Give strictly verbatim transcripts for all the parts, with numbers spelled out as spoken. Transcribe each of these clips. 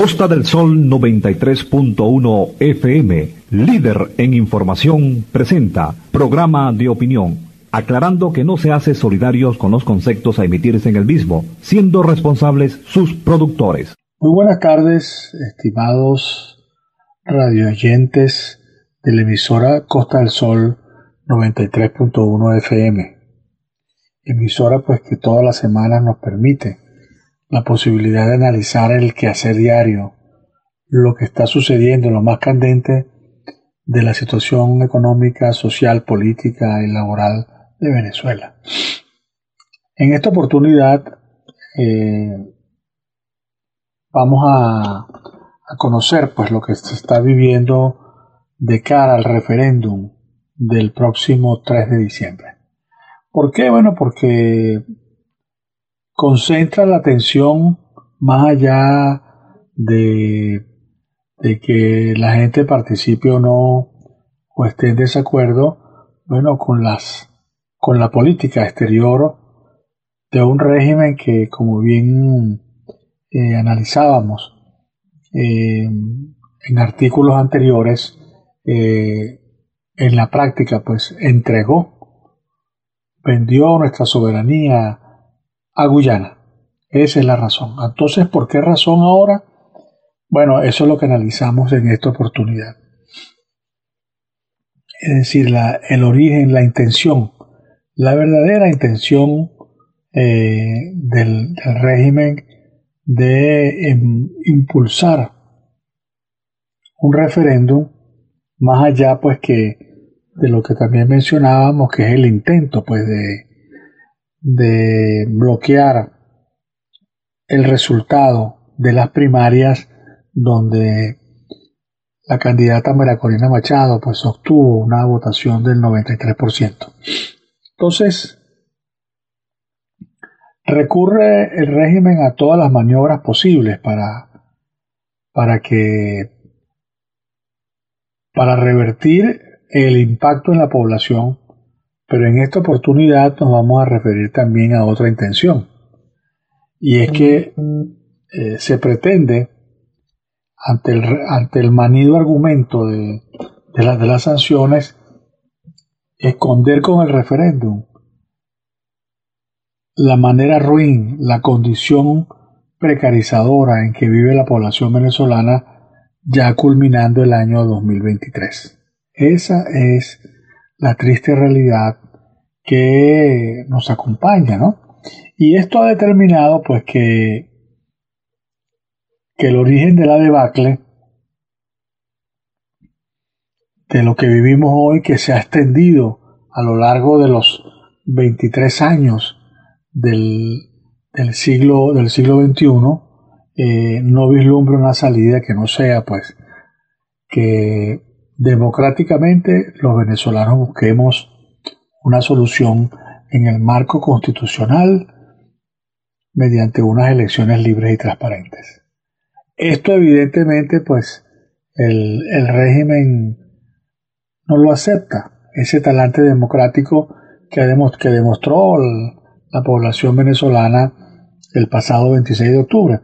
Costa del Sol noventa y tres punto uno F M, líder en información, presenta programa de opinión, aclarando que no se hace solidarios con los conceptos a emitirse en el mismo, siendo responsables sus productores. Muy buenas tardes, estimados radioyentes de la emisora Costa del Sol noventa y tres punto uno F M. Emisora pues que todas las semanas nos permite la posibilidad de analizar el quehacer diario, lo que está sucediendo, lo más candente de la situación económica, social, política y laboral de Venezuela. En esta oportunidad eh, vamos a, a conocer pues lo que se está viviendo de cara al referéndum del próximo tres de diciembre. ¿Por qué? Bueno, porque concentra la atención más allá de, de que la gente participe o no o esté en desacuerdo, bueno, con las con la política exterior de un régimen que, como bien eh, analizábamos eh, en artículos anteriores, eh, en la práctica pues entregó, vendió nuestra soberanía a Guyana. Esa es la razón. Entonces, ¿por qué razón ahora? Bueno, eso es lo que analizamos en esta oportunidad. Es decir, la, el origen, la intención, la verdadera intención eh, del, del régimen de eh, impulsar un referéndum, más allá pues que de lo que también mencionábamos, que es el intento pues de, de bloquear el resultado de las primarias, donde la candidata María Corina Machado pues obtuvo una votación del noventa y tres por ciento. Entonces, recurre el régimen a todas las maniobras posibles para, para que para revertir el impacto en la población, pero en esta oportunidad nos vamos a referir también a otra intención, y es que eh, se pretende, ante el, ante el manido argumento de, de, la, de las sanciones, esconder con el referéndum la manera ruin, la condición precarizadora en que vive la población venezolana, ya culminando el año dos mil veintitrés. Esa es la triste realidad que nos acompaña, ¿no? Y esto ha determinado pues que, que el origen de la debacle, de lo que vivimos hoy, que se ha extendido a lo largo de los veintitrés años del, del siglo del siglo veintiuno, eh, no vislumbra una salida que no sea pues que democráticamente los venezolanos busquemos una solución en el marco constitucional mediante unas elecciones libres y transparentes. Esto evidentemente pues el, el régimen no lo acepta, ese talante democrático que, demos, que demostró el, la población venezolana el pasado veintiséis de octubre,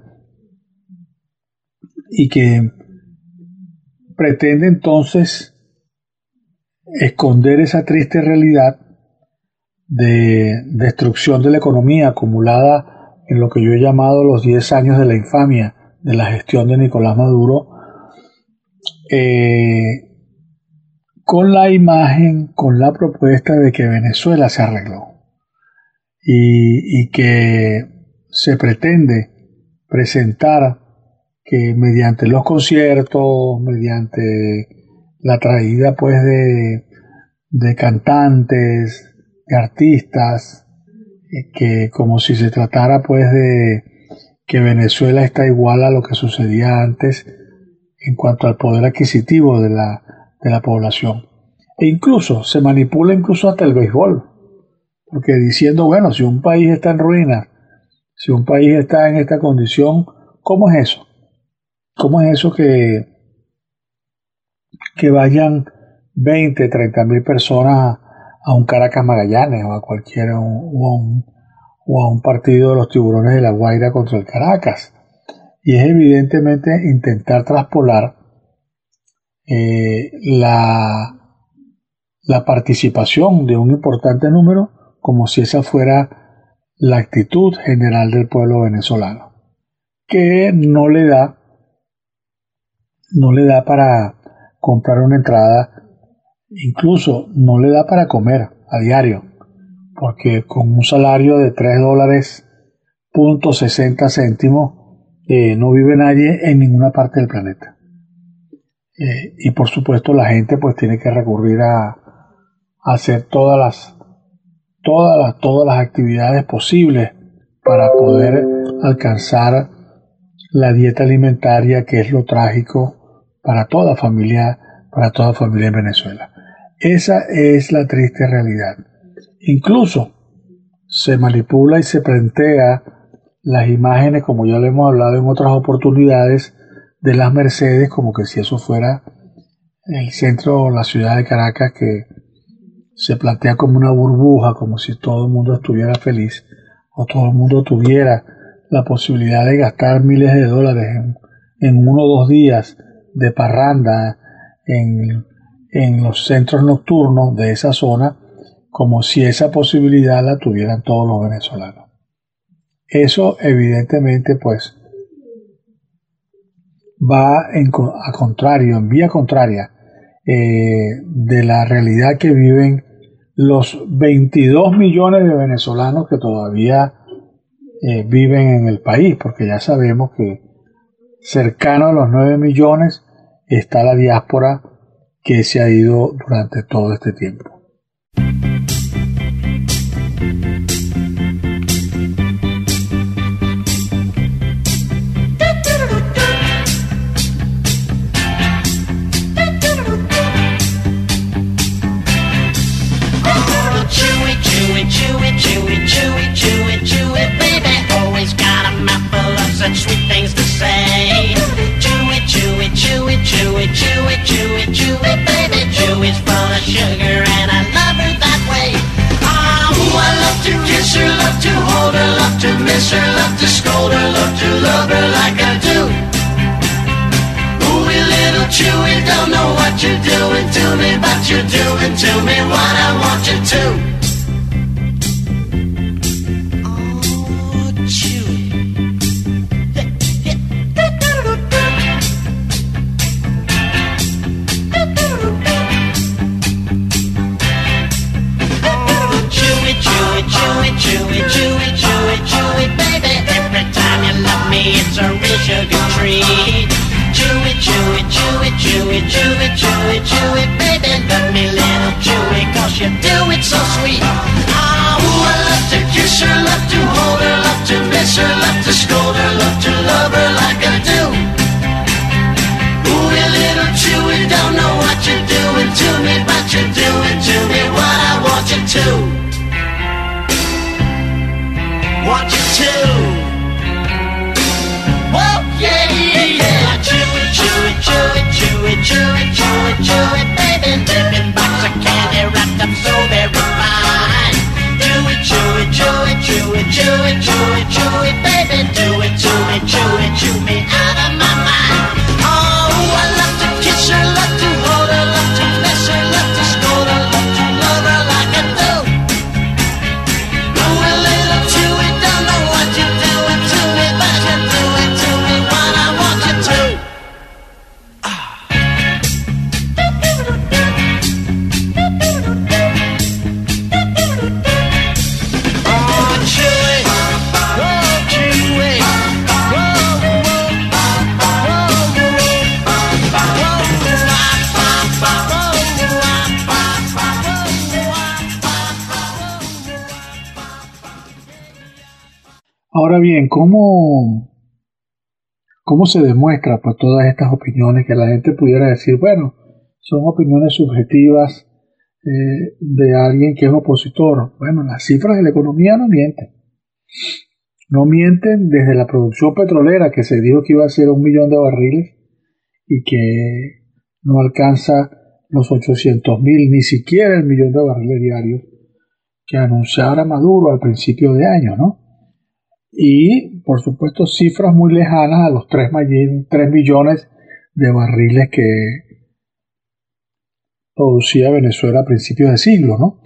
y que pretende entonces esconder esa triste realidad de destrucción de la economía acumulada en lo que yo he llamado los diez años de la infamia de la gestión de Nicolás Maduro, eh, con la imagen, con la propuesta de que Venezuela se arregló y, y que se pretende presentar que mediante los conciertos, mediante la traída pues de, de cantantes, de artistas, que como si se tratara pues de que Venezuela está igual a lo que sucedía antes en cuanto al poder adquisitivo de la, de la población. E incluso se manipula incluso hasta el béisbol, porque diciendo, bueno, si un país está en ruina, si un país está en esta condición, ¿cómo es eso? ¿Cómo es eso que, que vayan veinte, treinta mil personas a un Caracas Magallanes o a cualquiera, o a un, o a un partido de los Tiburones de La Guaira contra el Caracas? y es evidentemente intentar traspolar eh, la, la participación de un importante número como si esa fuera la actitud general del pueblo venezolano, que no le da, no le da para comprar una entrada, incluso no le da para comer a diario, porque con un salario de tres dólares punto sesenta céntimos eh, no vive nadie en ninguna parte del planeta. Eh, y por supuesto la gente pues tiene que recurrir a, a hacer todas las, todas las, todas las actividades posibles para poder alcanzar la dieta alimentaria, que es lo trágico para toda familia, para toda familia en Venezuela. Esa es la triste realidad. Incluso se manipula y se plantea las imágenes, como ya lo hemos hablado en otras oportunidades, de las Mercedes, como que si eso fuera el centro o la ciudad de Caracas, que se plantea como una burbuja, como si todo el mundo estuviera feliz o todo el mundo tuviera la posibilidad de gastar miles de dólares en, en uno o dos días de parranda en, en los centros nocturnos de esa zona, como si esa posibilidad la tuvieran todos los venezolanos. Eso evidentemente pues va en, a contrario, en vía contraria eh, de la realidad que viven los veintidós millones de venezolanos que todavía eh, viven en el país, porque ya sabemos que cercano a los nueve millones está la diáspora que se ha ido durante todo este tiempo. Sweet things to say. Chew it, chew it, chew it, chew it, chew it, chew it, chew it, baby. Chew is full of sugar and I love her that way. Ah, ooh, I love to kiss her, love to hold her, love to miss her, love to scold her, love to love her like I do. Ooh, little Chewy, don't know what you're doing to me, but you're doing to me what I want you to. It's a real sugar treat. Chew it, chew it, chew it, chew it, chew it, chew it, chew it, baby. Love me, little Chewy, cause you do it so sweet. Ah, ooh, I love to kiss her, love to hold her, love to miss her, love to scold her, love to love her like I do. Ooh, little Chewy, don't know what you're doing to me, but you're doing to me what I want you to. Want you to. Yeah, yeah, chew it, chew it, chew it, chew it, chew it, chew it, chew it, baby. Living box of candy wrapped up so very fine. Chew it, chew it, chew it, chew it, chew it, chew it, chew it, baby. Do it to me, chew it, chew me out of my mind. Oh, I love to kiss her, love to hold her, love to miss her, love to scold her, love to love her like I do. Oh, a little Chewy, don't know what you're doing to me, but you're doing to me what I want you to. Ah. Oh, Chewy, oh, Chewy, whoa, whoa, Ahora bien, ¿cómo, cómo se demuestra pues todas estas opiniones que la gente pudiera decir, bueno, son opiniones subjetivas eh, de alguien que es opositor? Bueno, las cifras de la economía no mienten. No mienten desde la producción petrolera, que se dijo que iba a ser un millón de barriles y que no alcanza los ochocientos mil, ni siquiera el millón de barriles diarios que anunciara Maduro al principio de año, ¿no? y por supuesto cifras muy lejanas a los tres millones de barriles que producía Venezuela a principios de siglo, ¿no?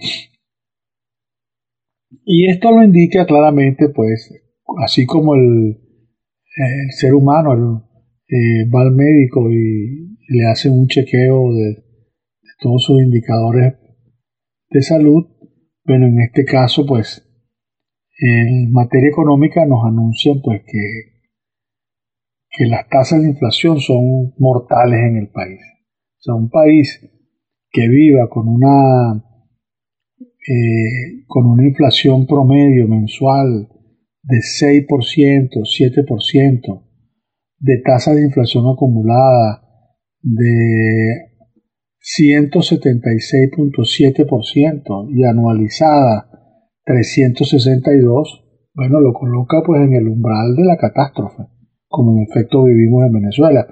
Y esto lo indica claramente, pues, así como el, el ser humano el, eh, va al médico y le hace un chequeo de, de todos sus indicadores de salud, bueno, en este caso, pues, en materia económica nos anuncian, pues, que, que las tasas de inflación son mortales en el país. O sea, un país que viva con una eh, con una inflación promedio mensual de seis por ciento, siete por ciento, de tasa de inflación acumulada de ciento setenta y seis punto siete por ciento y anualizada trescientos sesenta y dos, bueno, lo coloca pues en el umbral de la catástrofe, como en efecto vivimos en Venezuela.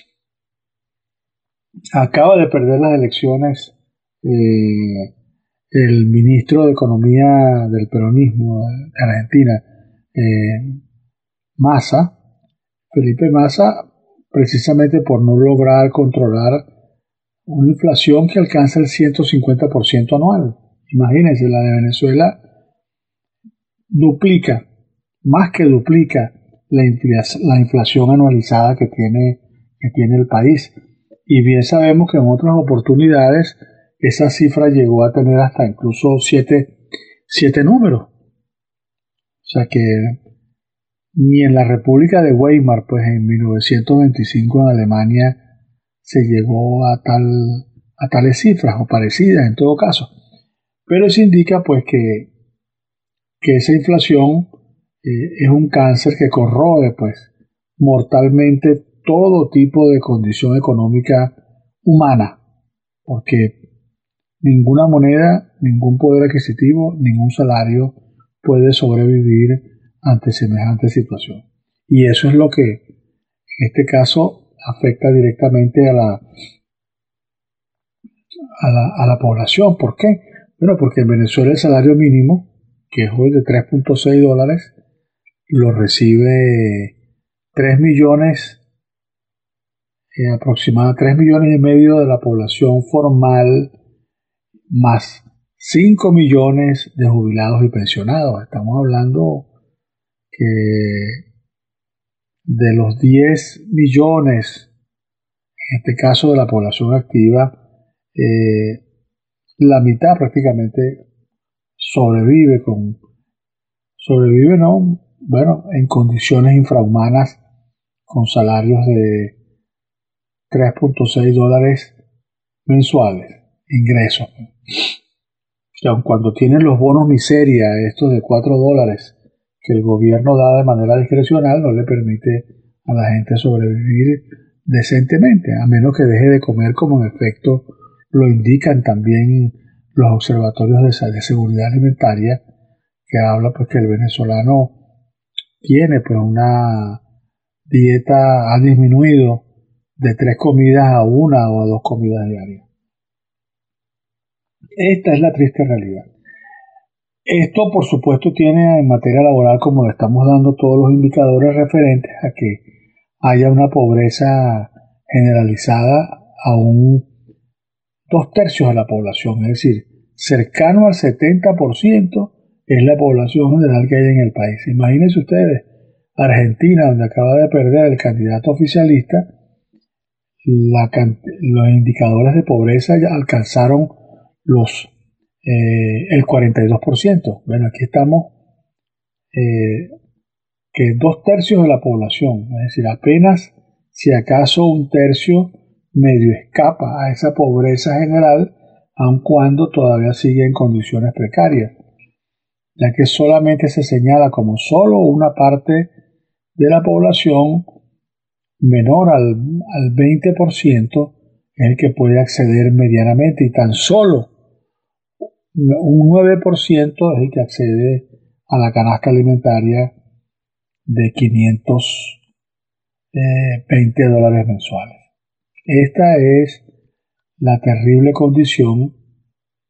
Acaba de perder las elecciones eh, el ministro de Economía del peronismo de Argentina, eh, Massa, Felipe Massa, precisamente por no lograr controlar una inflación que alcanza el ciento cincuenta por ciento anual. Imagínense, la de Venezuela duplica, más que duplica la, infla- la inflación anualizada que tiene, que tiene el país. Y bien sabemos que en otras oportunidades esa cifra llegó a tener hasta incluso siete, siete números. O sea que ni en la República de Weimar, pues en mil novecientos veinticinco en Alemania, se llegó a, tal, a tales cifras o parecidas en todo caso. Pero eso indica pues que, que esa inflación eh, es un cáncer que corroe pues mortalmente todo tipo de condición económica humana, porque ninguna moneda, ningún poder adquisitivo, ningún salario puede sobrevivir ante semejante situación. Y eso es lo que en este caso afecta directamente a la, a la, a la población. ¿Por qué? Bueno, porque en Venezuela el salario mínimo, que es hoy de tres punto seis dólares, lo recibe tres millones, eh, aproximadamente tres millones y medio de la población formal, más cinco millones de jubilados y pensionados. Estamos hablando que de los diez millones, en este caso de la población activa, eh, la mitad prácticamente sobrevive con, sobrevive, ¿no? Bueno, en condiciones infrahumanas, con salarios de tres punto seis dólares mensuales, ingresos. Y aun cuando tienen los bonos miseria, estos de cuatro dólares, que el gobierno da de manera discrecional, no le permite a la gente sobrevivir decentemente, a menos que deje de comer, como en efecto lo indican también los observatorios de, de seguridad alimentaria, que habla pues que el venezolano tiene pues una dieta, ha disminuido de tres comidas a una o a dos comidas diarias. Esta es la triste realidad. Esto, por supuesto, tiene en materia laboral, como le estamos dando todos los indicadores referentes a que haya una pobreza generalizada a un dos tercios de la población, es decir, cercano al setenta por ciento es la población general que hay en el país. Imagínense ustedes, Argentina, donde acaba de perder el candidato oficialista, la, los indicadores de pobreza ya alcanzaron los eh, el cuarenta y dos por ciento. Bueno, aquí estamos eh, que dos tercios de la población, es decir, apenas si acaso un tercio medio escapa a esa pobreza general, aun cuando todavía sigue en condiciones precarias, ya que solamente se señala como solo una parte de la población menor al, al veinte por ciento es el que puede acceder medianamente, y tan solo un nueve por ciento es el que accede a la canasta alimentaria de quinientos veinte dólares mensuales. Esta es la terrible condición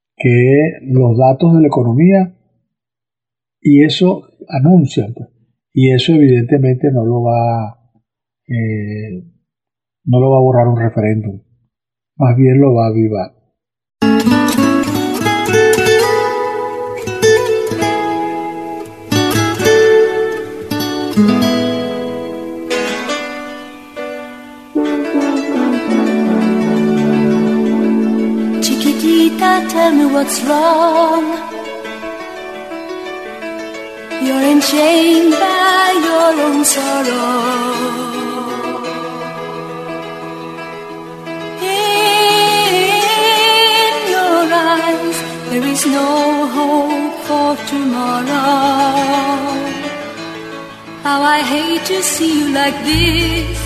que los datos de la economía y eso anuncian, pues, Y eso evidentemente no lo va, eh, no lo va a borrar un referéndum, más bien lo va a avivar. Chiquitita, tell me what's wrong. You're enchained by your own sorrow. In your eyes, there is no hope for tomorrow. How I hate to see you like this.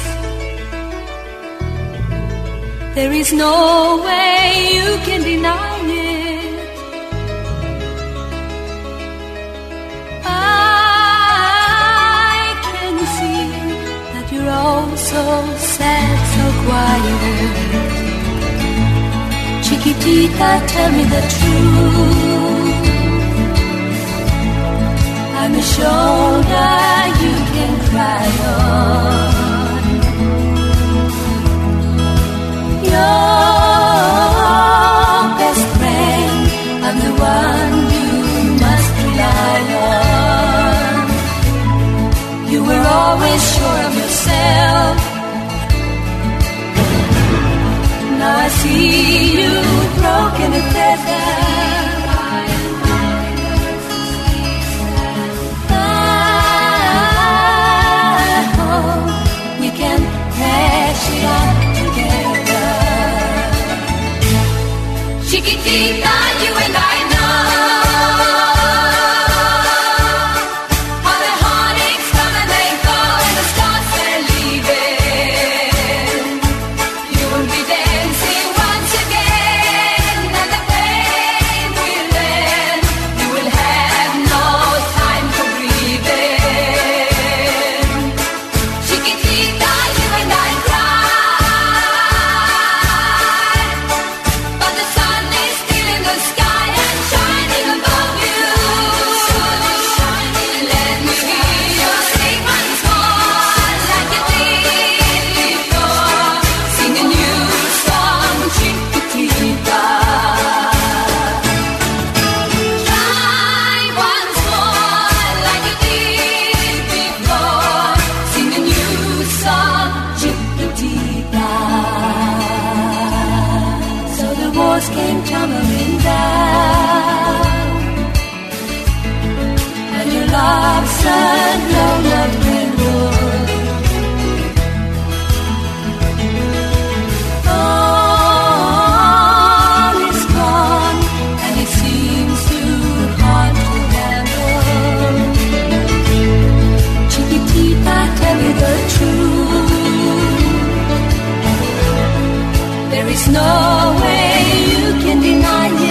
There is no way you can deny it. I can see that you're all so sad, so quiet. Chiquitita, tell me the truth. I'm a shoulder you can cry on. Your best friend, I'm the one you must rely on. You were always sure of yourself. Now I see you broken and feathered. I hope you can hash it out together. Chiquitita, you and I know how the heartaches come and they go and the stars they're leaving. You'll be dancing once again and the pain will end. You will have no time for breathing. Chiquitita, you and I cry, but the sun is still in the sky and shining above you. Let me hear you sing once more like you did before. Sing a new song, Chiquitita. Try once more like you did before. Sing a new song, Chiquitita. So the walls came tumbling down, and your love said no, not rainbow. All is gone, and it seems too hard to handle. Chiquitita, tell me the truth. There is no way you can deny it.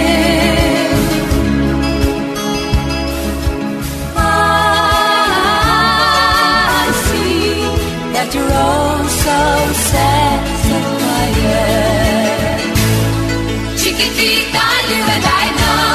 I see that you're all so sad, so quiet. Chiquitita, you and I know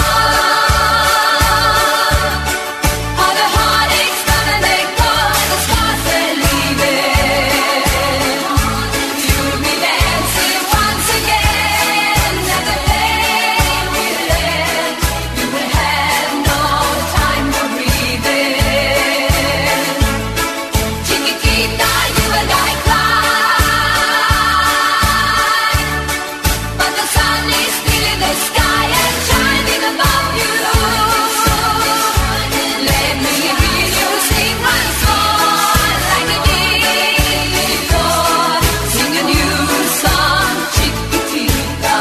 how the heartaches come and they go and the stars they're leaving. You'll be dancing once again and the pain will end. You will have no time for breathing. Chiquitita, you and I cry, but the sun is still in the sky and shining above you. Let me hear you sing once more like you did before. Sing a new song, Chiquitita.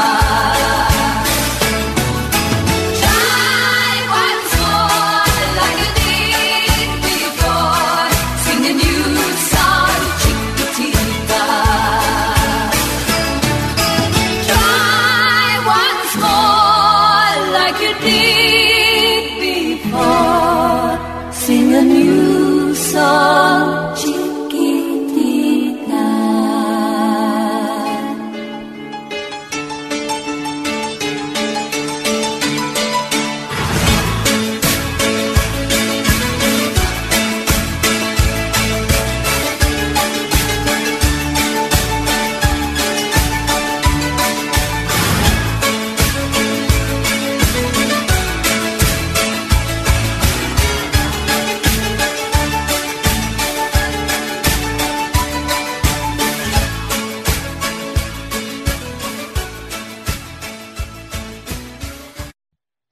Try once more like you did before. Sing a new song, Chiquitita. Try once more like you did before. Sing a new song, Chiquitita.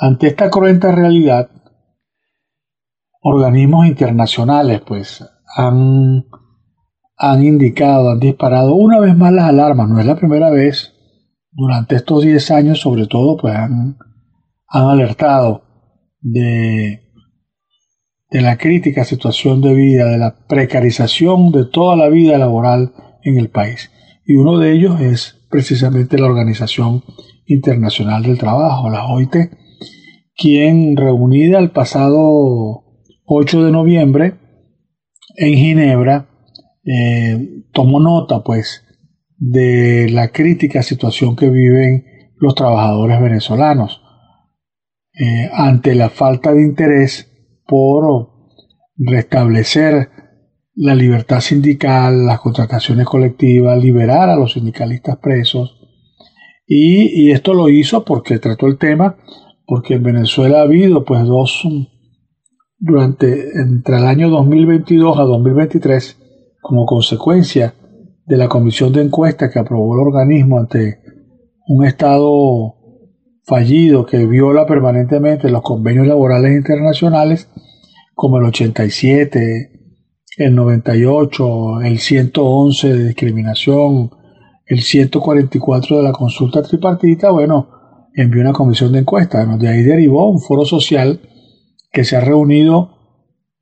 Ante esta cruenta realidad, organismos internacionales pues han, han indicado, han disparado una vez más las alarmas. No es la primera vez. Durante estos diez años, sobre todo, pues han, han alertado de, de la crítica situación de vida, de la precarización de toda la vida laboral en el país. Y uno de ellos es precisamente la Organización Internacional del Trabajo, la O I T, quien, reunida el pasado ocho de noviembre en Ginebra, eh, tomó nota pues de la crítica situación que viven los trabajadores venezolanos eh, ante la falta de interés por restablecer la libertad sindical, las contrataciones colectivas, liberar a los sindicalistas presos. Y, y esto lo hizo porque trató el tema, porque en Venezuela ha habido pues dos, durante, entre el año dos mil veintidós a dos mil veintitrés, como consecuencia de la comisión de encuesta que aprobó el organismo ante un Estado fallido que viola permanentemente los convenios laborales internacionales, como el ochenta y siete, el noventa y ocho, el ciento once de discriminación, el ciento cuarenta y cuatro de la consulta tripartita. Bueno, envió una comisión de encuesta. Bueno, de ahí derivó un foro social que se ha reunido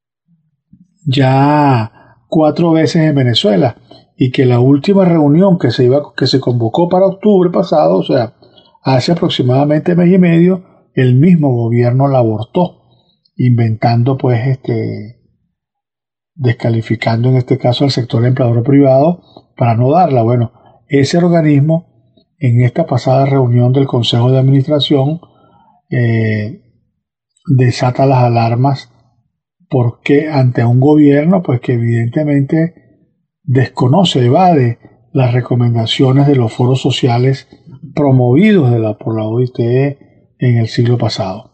ya cuatro veces en Venezuela, y que la última reunión que se iba, que se convocó para octubre pasado, o sea, hace aproximadamente mes y medio, el mismo gobierno la abortó, inventando pues este, descalificando en este caso al sector empleador privado para no darla. Bueno, ese organismo en esta pasada reunión del Consejo de Administración eh, desata las alarmas, porque ante un gobierno pues que evidentemente desconoce, evade las recomendaciones de los foros sociales promovidos de la, por la O I T en el siglo pasado.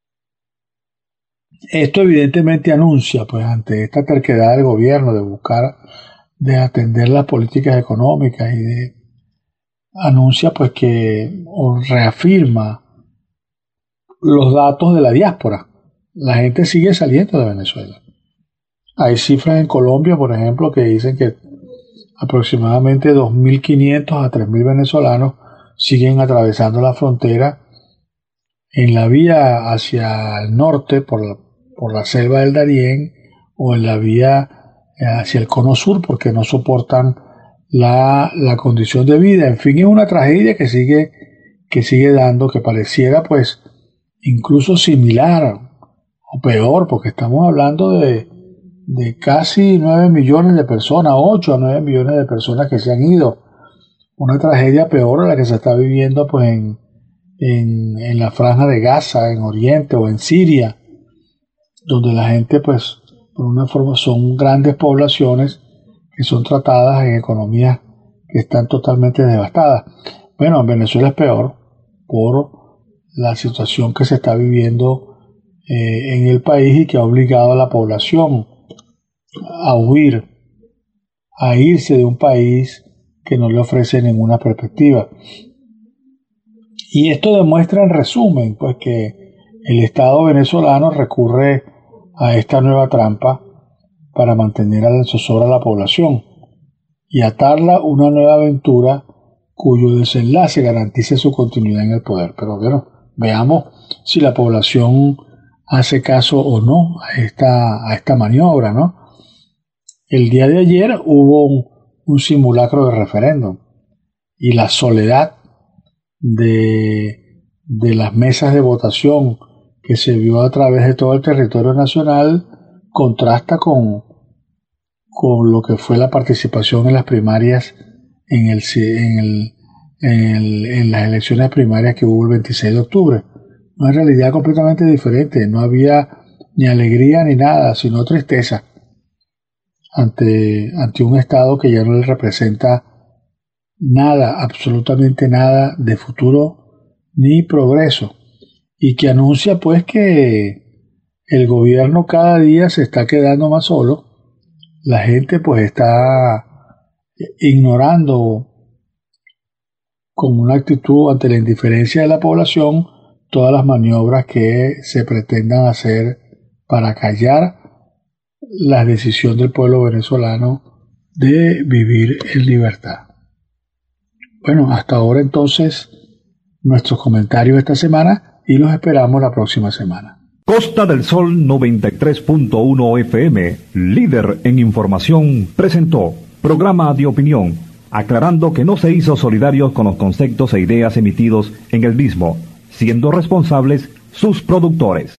Esto evidentemente anuncia, pues ante esta terquedad del gobierno de buscar, de atender las políticas económicas, y de, anuncia pues que, o reafirma los datos de la diáspora. La gente sigue saliendo de Venezuela. Hay cifras en Colombia, por ejemplo, que dicen que aproximadamente dos mil quinientos a tres mil venezolanos siguen atravesando la frontera en la vía hacia el norte por la, por la selva del Darién, o en la vía hacia el cono sur, porque no soportan la, la condición de vida. En fin, es una tragedia que sigue, que sigue dando, que pareciera pues incluso similar o peor, porque estamos hablando de, de casi nueve millones de personas, ocho a nueve millones de personas que se han ido. Una tragedia peor a la que se está viviendo pues en, en, en la franja de Gaza, en Oriente o en Siria, donde la gente pues por una forma son grandes poblaciones que son tratadas en economías que están totalmente devastadas. Bueno, en Venezuela es peor por la situación que se está viviendo eh, en el país, y que ha obligado a la población a huir, a irse de un país que no le ofrece ninguna perspectiva. Y esto demuestra en resumen pues que el Estado venezolano recurre a esta nueva trampa para mantener al zozobra a la población y atarla una nueva aventura cuyo desenlace garantice su continuidad en el poder. Pero bueno, veamos si la población hace caso o no a esta, a esta maniobra, ¿no? El día de ayer hubo un, un simulacro de referéndum, y la soledad de, de las mesas de votación que se vio a través de todo el territorio nacional contrasta con, con lo que fue la participación en las primarias, en, el, en, el, en, el, en las elecciones primarias que hubo el veintiséis de octubre. Una realidad completamente diferente. No había ni alegría ni nada, sino tristeza ante, ante un Estado que ya no le representa nada, absolutamente nada de futuro ni progreso, y que anuncia pues que el gobierno cada día se está quedando más solo. La gente pues está ignorando con una actitud ante la indiferencia de la población todas las maniobras que se pretendan hacer para callar la decisión del pueblo venezolano de vivir en libertad. Bueno, hasta ahora entonces nuestros comentarios esta semana y los esperamos la próxima semana. Costa del Sol noventa y tres punto uno F M, líder en información, presentó programa de opinión, aclarando que no se hizo solidarios con los conceptos e ideas emitidos en el mismo, siendo responsables sus productores.